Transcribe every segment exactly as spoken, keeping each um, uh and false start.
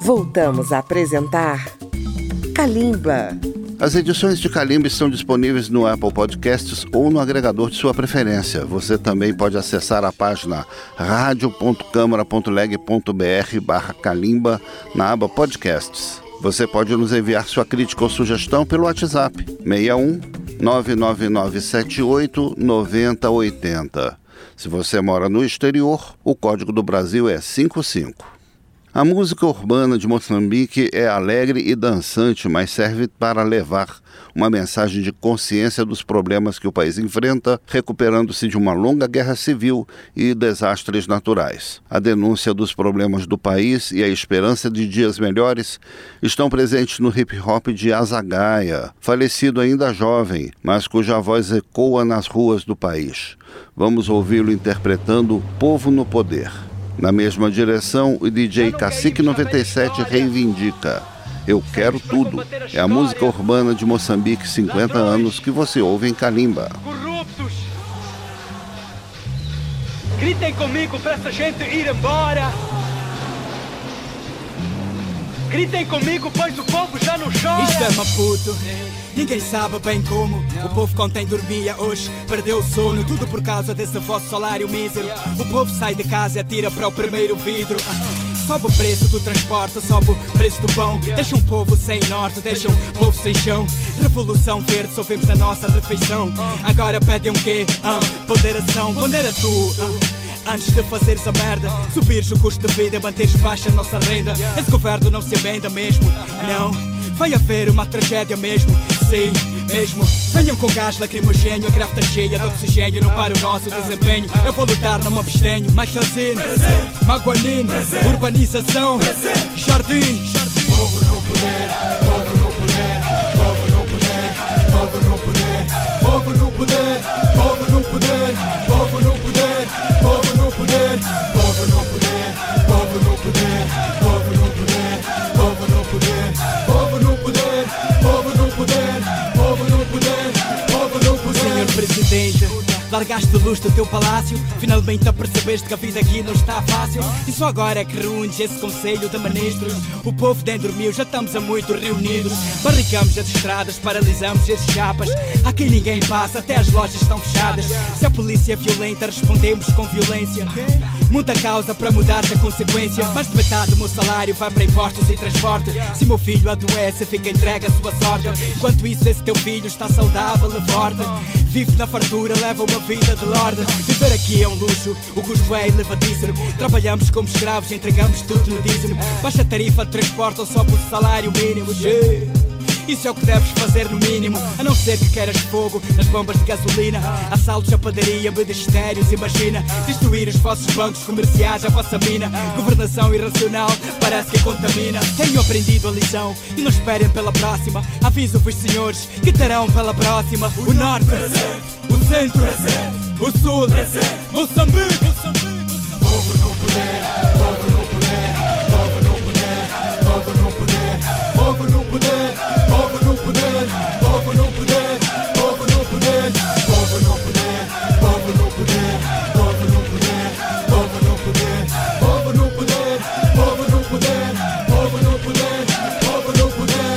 Voltamos a apresentar Kalimba. As edições de Kalimba estão disponíveis no Apple Podcasts ou no agregador de sua preferência. Você também pode acessar a página radio ponto câmara ponto leg ponto br barra Kalimba na aba Podcasts. Você pode nos enviar sua crítica ou sugestão pelo WhatsApp seis um nove nove nove sete oito nove zero oito zero. Se você mora no exterior, o código do Brasil é cinco cinco. A música urbana de Moçambique é alegre e dançante, mas serve para levar uma mensagem de consciência dos problemas que o país enfrenta, recuperando-se de uma longa guerra civil e desastres naturais. A denúncia dos problemas do país e a esperança de dias melhores estão presentes no hip-hop de Azagaia, falecido ainda jovem, mas cuja voz ecoa nas ruas do país. Vamos ouvi-lo interpretando Povo no Poder. Na mesma direção, o D J Cacique noventa e sete reivindica Eu Quero Tudo. É a música urbana de Moçambique, cinquenta anos, que você ouve em Kalimba. Corruptos! Gritem comigo para essa gente ir embora! Gritem comigo, pois o povo já não chora! Isto é Maputo, ninguém sabe bem como. O povo contém dormia hoje, perdeu o sono. Tudo por causa desse vosso salário mísero. O povo sai de casa e atira para o primeiro vidro. Sobe o preço do transporte, sobe o preço do pão. Deixa um povo sem norte, deixa um povo sem chão. Revolução verde, só vemos a nossa refeição. Agora pedem um quê? Ah, ponderação, pondera tu ah. Antes de fazeres a merda, subires o custo de vida, manteres baixa a nossa renda. Esse governo não se amenda mesmo, não. Vai haver uma tragédia mesmo, sim, mesmo. Venham com gás lacrimogéneo, a grave está cheia de oxigênio. Não para o nosso desempenho, eu vou lutar, não me abstenho. Machazine, Maguanine, urbanização, jardim. Povo no poder, povo no poder, povo no poder, povo no poder, povo no poder, povo no poder, povo no poder, povo no poder, povo no poder, povo no poder, povo no poder, povo no poder, povo no poder, povo no poder, povo no poder, povo no poder. Senhor Presidente, largaste de luz do teu palácio, finalmente apercebeste que a vida aqui não está fácil. E só agora é que reúnes esse conselho de ministros. O povo nem dormiu, já estamos a muito reunidos. Barricamos as estradas, paralisamos esses chapas. Aqui ninguém passa, até as lojas estão fechadas. Se a polícia é violenta, respondemos com violência. Muita causa para mudar a consequência. Mais de metade do meu salário vai para impostos e transporte. Se meu filho adoece, fica entregue a sua sorte. Enquanto isso, esse teu filho está saudável e forte. Vive na fartura, leva uma vida de lorde. Viver aqui é um luxo, o custo é elevadíssimo. Trabalhamos como escravos, entregamos tudo no dízimo. Baixa tarifa de transporte ou só por salário mínimo. Yeah. Isso é o que deves fazer no mínimo, a não ser que queiras fogo nas bombas de gasolina. Assaltos à padaria, ministérios, imagina. Destruir os vossos bancos comerciais, a vossa mina. Governação irracional, parece que contamina. Tenho aprendido a lição e não esperem pela próxima. Aviso-vos, senhores, que terão pela próxima o norte, o centro, o sul, Moçambique. Povo no poder, povo no poder, povo no poder, povo no poder, povo no poder, povo no poder, povo no poder, povo no poder, povo no poder, povo no poder, povo no poder, povo no poder, povo no poder, povo no poder, povo no poder, povo no poder.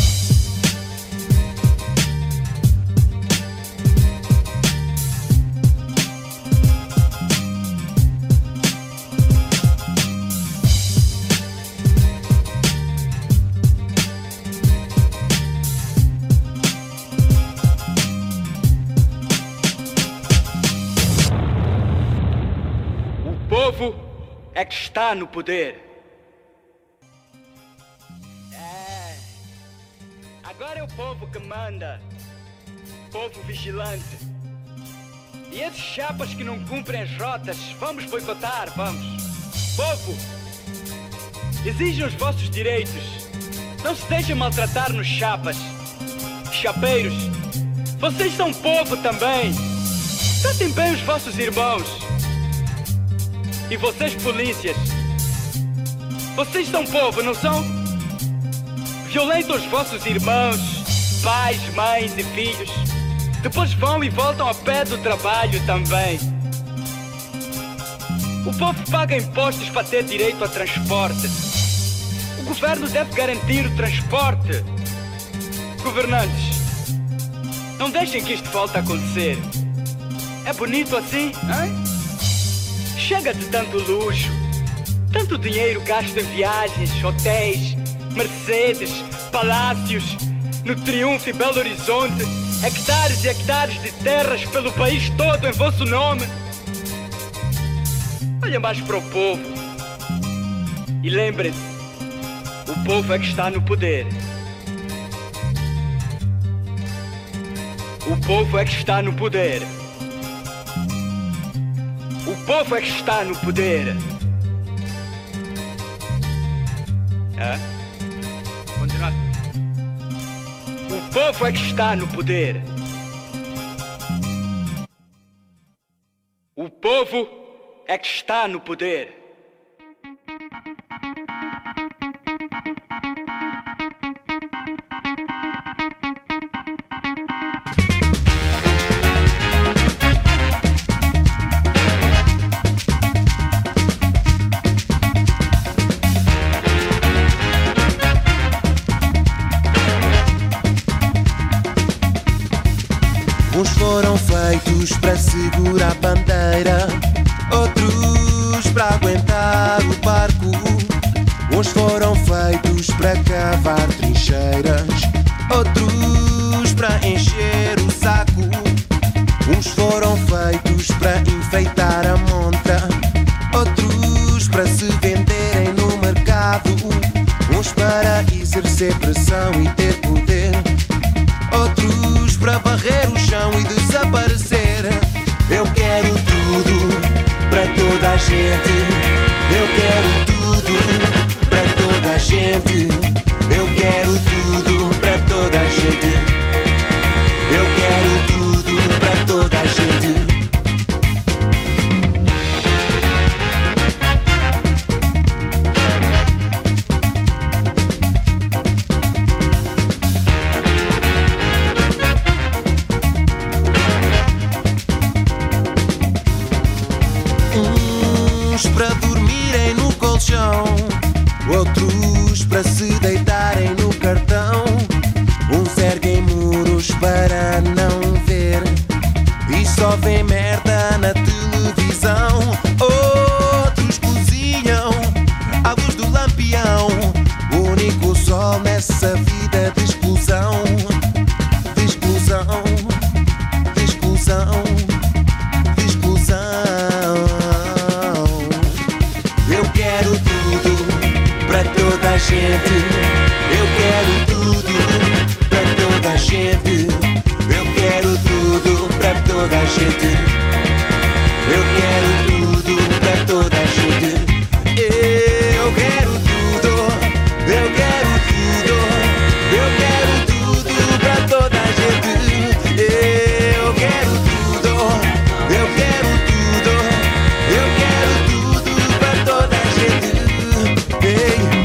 O povo é que está no poder. É. Agora é o povo que manda. Povo vigilante. E esses chapas que não cumprem as rotas, vamos boicotar, vamos. Povo, exijam os vossos direitos. Não se deixem maltratar nos chapas. Chapeiros, vocês são povo também. Tratem bem os vossos irmãos. E vocês, polícias, vocês são povo, não são? Violentam os vossos irmãos, pais, mães e filhos. Depois vão e voltam a pé do trabalho também. O povo paga impostos para ter direito a transporte. O governo deve garantir o transporte. Governantes, não deixem que isto volte a acontecer. É bonito assim, hein? Chega de tanto luxo, tanto dinheiro gasto em viagens, hotéis, Mercedes, palácios, no Triunfo e Belo Horizonte, hectares e hectares de terras pelo país todo em vosso nome. Olhem mais para o povo e lembrem-se, o povo é que está no poder. O povo é que está no poder. O povo é que está no poder. Hã? Continuar. O povo é que está no poder. O povo é que está no poder. Uns foram feitos para segurar a bandeira, outros para aguentar o barco. Uns foram feitos para cavar trincheiras, outros para encher o saco. Uns foram feitos para enfeitar a montra, outros para se venderem no mercado. Uns para exercer pressão e ter poder, outros para varrer o chão e desaparecer. Eu quero tudo para toda a gente. Eu quero tudo para toda a gente. Eu quero tudo para toda a gente. Eu quero tudo para toda a gente. Para dormirem no colchão, outros para se deitarem no cartão. Uns erguem muros para não ver e só vêem merda na televisão. Outros cozinham à luz do lampião, o único sol nessa vida de exclusão. De exclusão, de exclusão, de exclusão. Eu quero tudo para toda a gente. Eu quero tudo para toda a gente. Eu quero tudo para toda a gente. Eu quero tudo para toda a gente. Eu quero tudo. Eu quero tudo. Eu quero tudo para toda a gente. Eu quero tudo. Eu quero tudo. Eu quero tudo para toda a gente. Hey.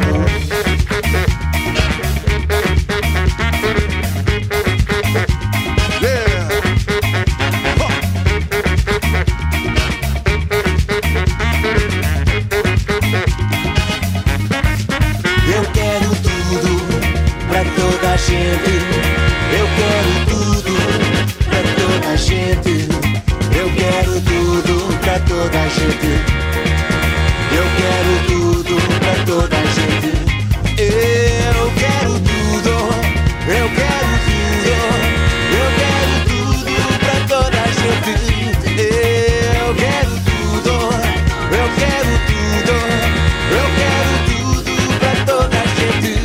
Eu quero tudo pra toda a gente. Eu quero tudo pra toda a gente. Eu quero tudo pra toda a gente. Eu quero tudo pra toda a gente. Eu quero tudo. Eu quero tudo. Eu quero tudo pra toda a gente. Eu quero tudo. Eu quero tudo. Eu quero tudo pra toda a gente.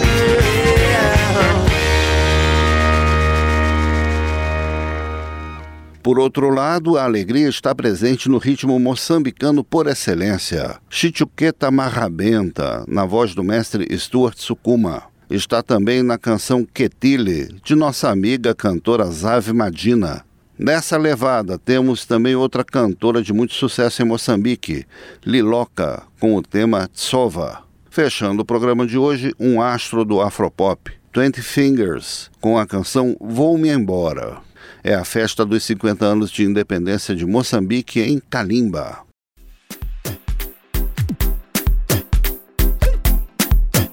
Por outro lado, a alegria está presente no ritmo moçambicano por excelência. Chichuqueta Marrabenta, na voz do mestre Stuart Sukuma. Está também na canção Ketile, de nossa amiga cantora Zave Madina. Nessa levada, temos também outra cantora de muito sucesso em Moçambique, Liloca, com o tema Tsova. Fechando o programa de hoje, um astro do Afropop, Twenty Fingers, com a canção Vou-me Embora. É a festa dos cinquenta anos de independência de Moçambique em Calimba.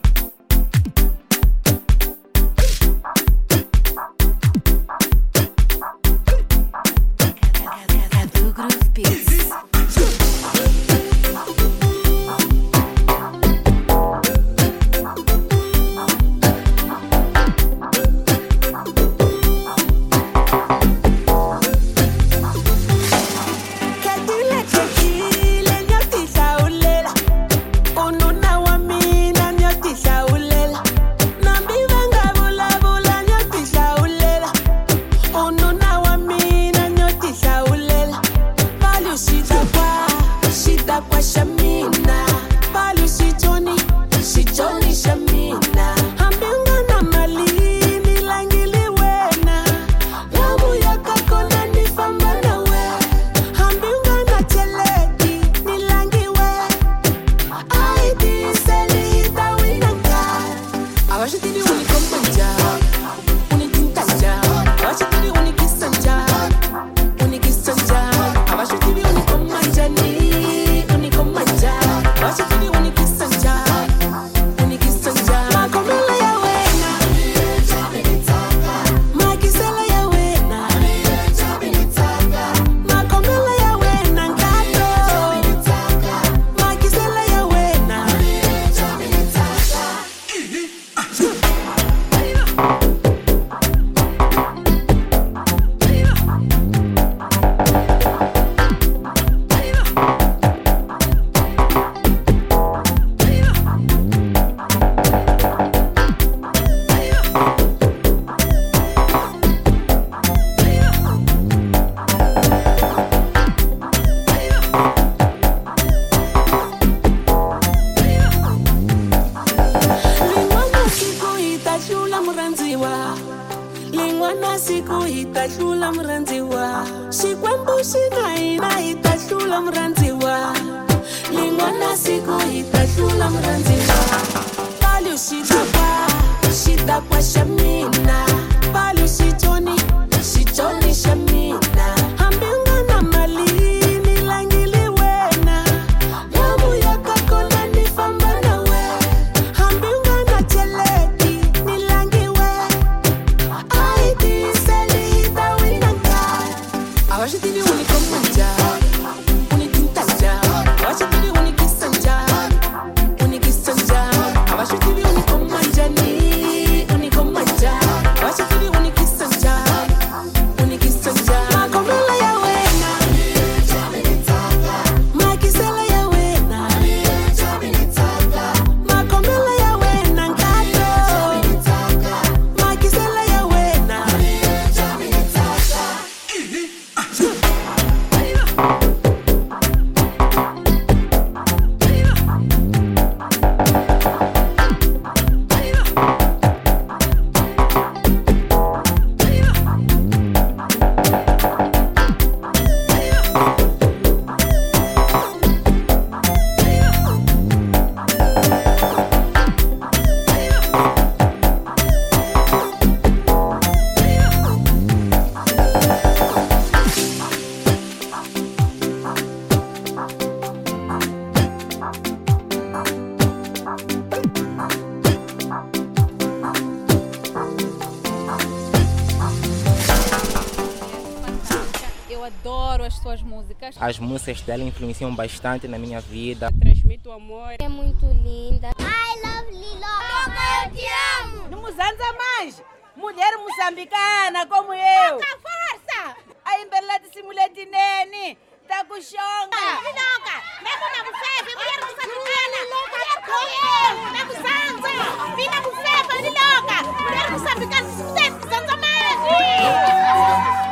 As músicas dela influenciam bastante na minha vida. Transmite o amor. É muito linda. I love Lilo. Eu te amo. Não musanza mais. Mulher moçambicana como eu. Toca força. A embeleza mulher de nene. Tá com chonga. Liloca. Mesmo na bufete, mulher moçambicana. Mulher como eu. Na musanza. Vina bufete, Liloca. Mulher moçambicana. Musanza mais.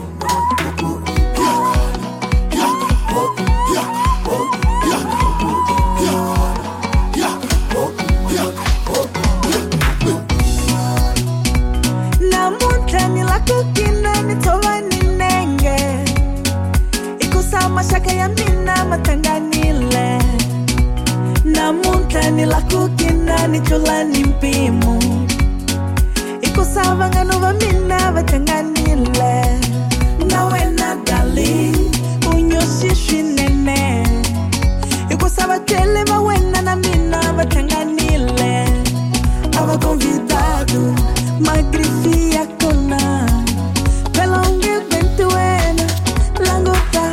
Mashaka ya mina matanganile na muntani la kukina ni chulani mpimu ikusava ngano va mina vatanganile nawe na dali unyoshi nene ikusava tele va wena na mina vatanganile ava convidado magrifia kona pela unge bentuena langota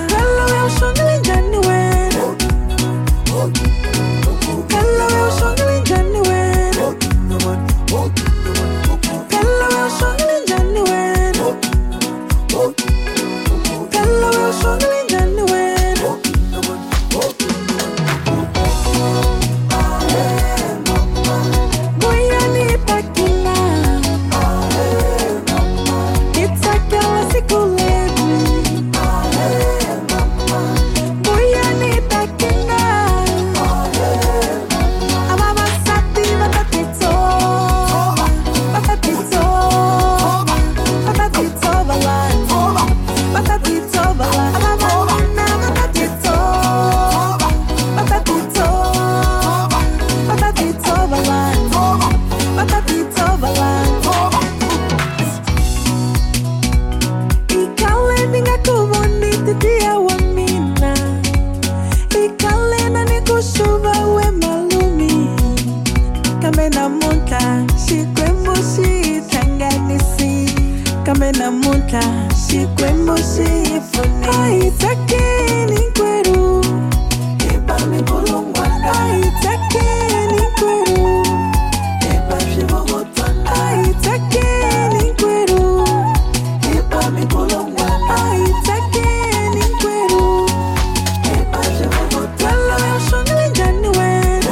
namunhla xikwembu xi pfune a hi tsakeni hinkwerhu hi ba minkulungwana a hi tsakeni hinkwerhu hi ba swivovotwana a hi tsakeni hinkwerhu hi ba minkulungwana a hi tsakeni hinkwerhu hi ba swivovotwana loyo xongile njhani wena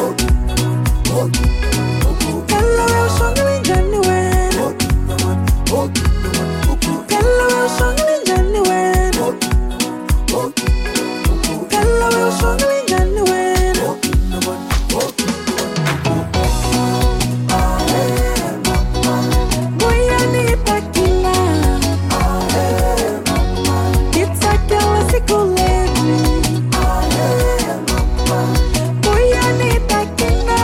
loyo xongile njhani wena loyo xongile njhani wena loyo xongile njhani wena Buyani pakila Kitsakela siku letu Buyani pakila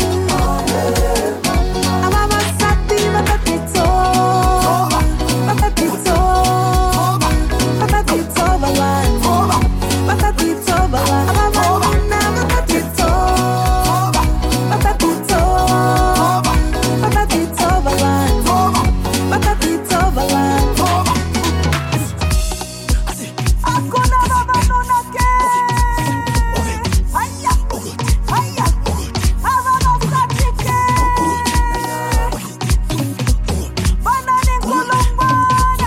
Amabasati batatito Batatito Batatito balan Batatito balan Amabana batatito Batatito Batatito balan Batatito balan Hakuna baba nuna ke Haya Haya Amabasati ke Banani kulungwana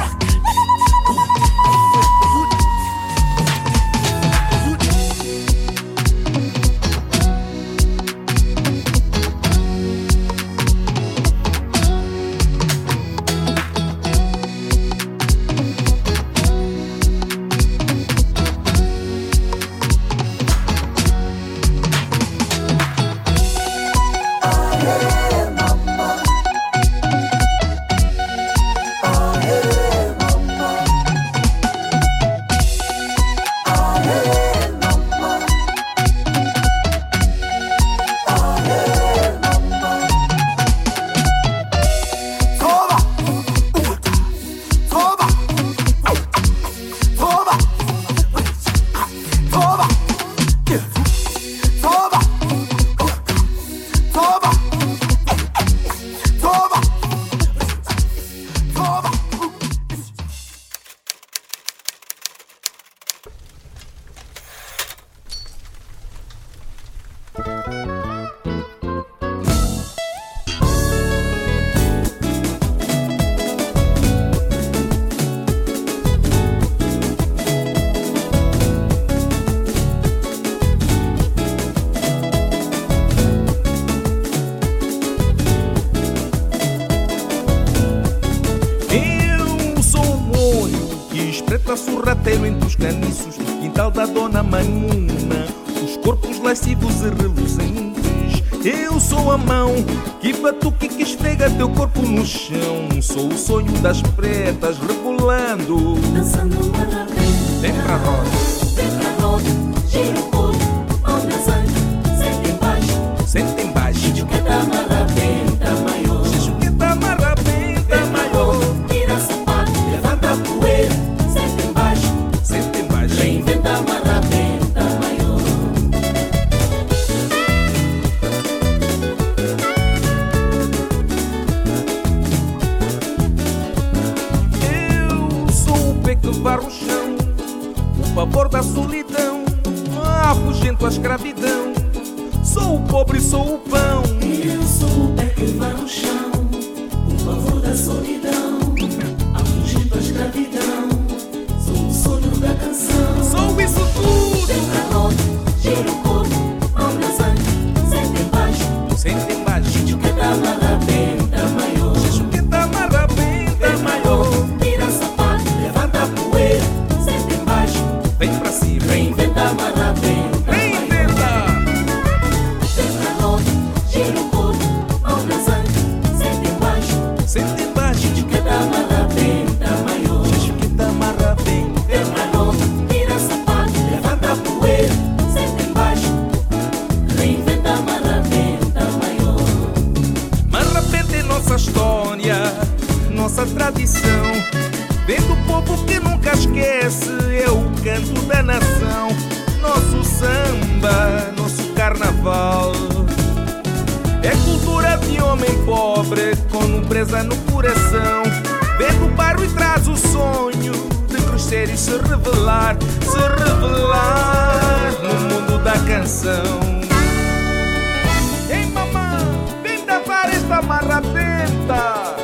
Eu sou um olho que espreita sorrateiro entre os caniços do quintal da Dona Manhuna, os corpos lascivos e reluzentes. Eu sou a mão que batuque que esfrega teu corpo no chão. Sou o sonho das pretas rebolando, Dançando marabenta vem pra roda, Vem pra roda Gira o corpo Mão dançante Sente embaixo senta embaixo. Juqueta marabenta maior Juqueta marabenta maior, Tira sapato Levanta a poeira Sente embaixo senta embaixo. Reinventa a marabenta maior Eu sou o pé que varre o chão, o pavor da solidão, afugento a escravidão. Sou o pobre, sou o pão. Eu sou o pé que varre o chão O pavor da solidão Afugento a escravidão Sou o sonho da canção Sou isso tudo. Vem pra roda Gira o corpo Mão dançante Sente embaixo Senta embaixo. Juqueta marabenta maior Juqueta marabenta maior, Tira sapato Levanta a poeira Sente embaixo vem pra cima. Reinventa a marabenta Reinventa. Vem pra roda Gira o corpo Mão dançante Sente embaixo Senta embaixo. Juqueta marabenta maior Juqueta marabenta. Vem pra roda Tira sapato Levanta a poeira Sente embaixo Reinventa a marabenta maior Marrapenta é nossa história, nossa tradição. Vem do povo que nunca esquece, é o canto da nação. Nosso samba, nosso carnaval. É cultura de homem pobre, com nobreza no coração. Vem do bairro e traz o sonho de crescer e se revelar, se revelar no mundo da canção. Ei mamãe, vem dançar esta marra atenta.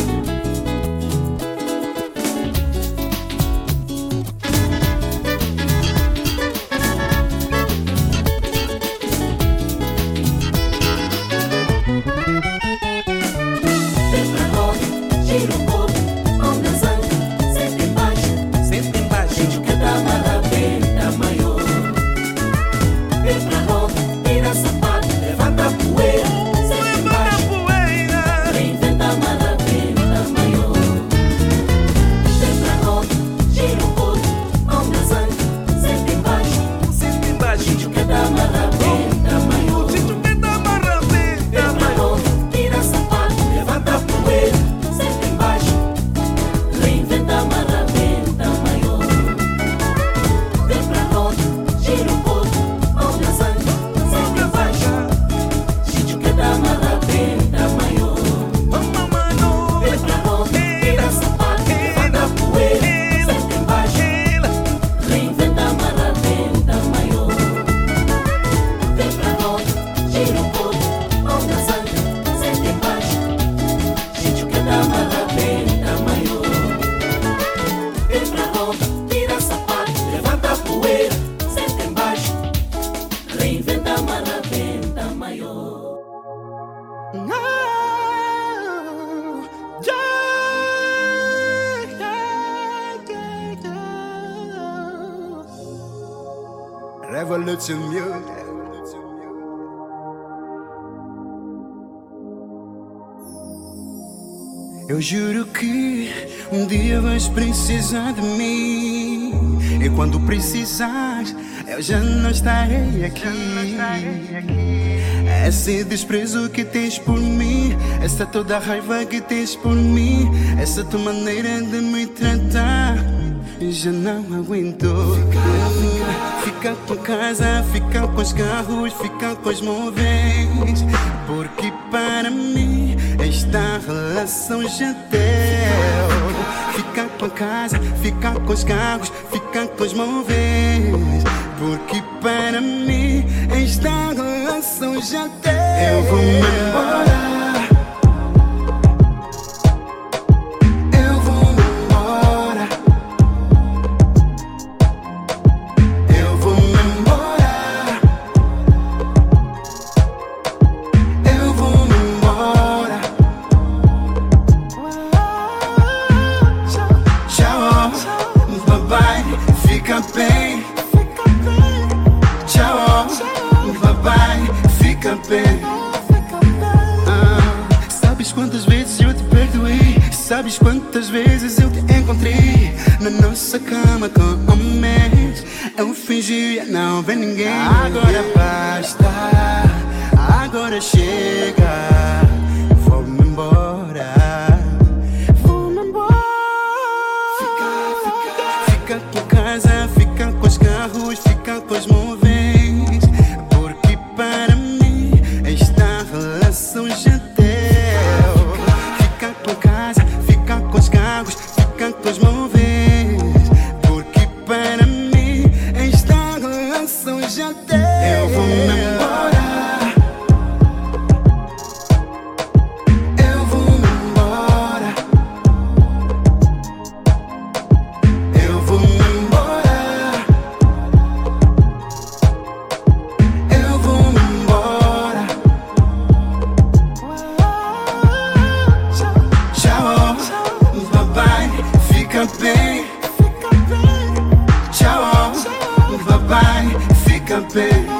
Revolution Music. Eu juro que um dia vais precisar de mim. E quando precisares, eu já não estarei aqui. Esse desprezo que tens por mim, essa toda raiva que tens por mim, essa tua maneira de me tratar, já não aguento. Fica com casa, fica com os carros, fica com os móveis, porque para mim esta relação já deu. Fica com a casa, fica com os carros, fica com os móveis, porque para mim esta relação já deu. Eu vou me embora. Sabes quantas vezes eu te encontrei na nossa cama com homens? Eu fingia não ver ninguém. Agora basta, agora chega. Vou-me embora, vou-me embora. Fica, fica com casa, fica com os carros, fica com os móveis, porque para mim esta relação já deu. Fica com casa, fica com os carros, fica com os móveis, porque para mim esta relação já deu. Eu vou me embora. Eu vou me embora. Eu vou me embora. Eu vou me embora. Tchau, bye bye, fica bem. Tchau, bye bye, fica bem.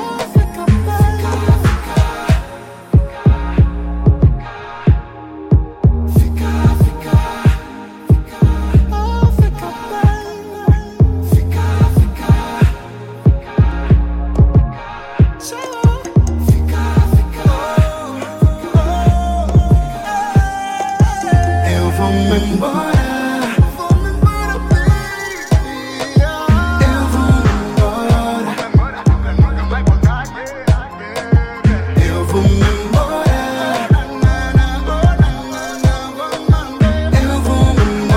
Eu vou me embora. Eu vou me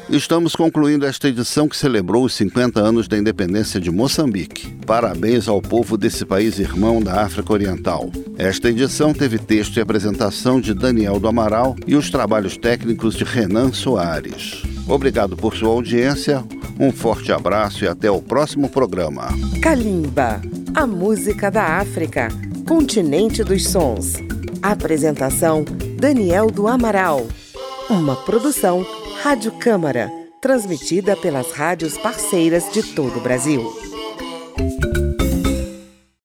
Estamos concluindo esta edição que celebrou os cinquenta anos da independência de Moçambique. Parabéns ao povo desse país irmão da África Oriental. Esta edição teve texto e apresentação de Daniel do Amaral e os trabalhos técnicos de Renan Soares. Obrigado por sua audiência, um forte abraço e até o próximo programa. Kalimba, a música da África, continente dos sons. Apresentação Daniel do Amaral. Uma produção Rádio Câmara, transmitida pelas rádios parceiras de todo o Brasil.